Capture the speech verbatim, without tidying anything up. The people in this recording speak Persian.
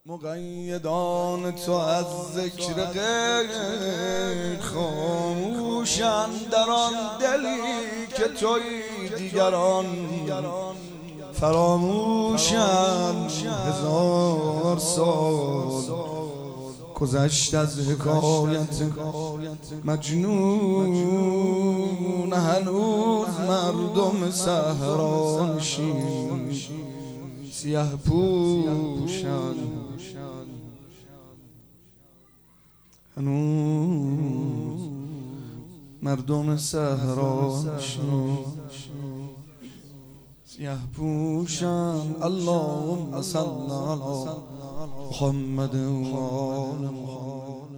مقیدان تو از ذکر غیر خاموشن، در آن دلی که تویی دیگران فراموشن. هزار سال گذشت از حکایت مجنون، هنوز مردم صحرانشین سیه پوشن. هنوز مردم صحرانشین سیه پوشن. اللهم صل علی محمد و آل محمد.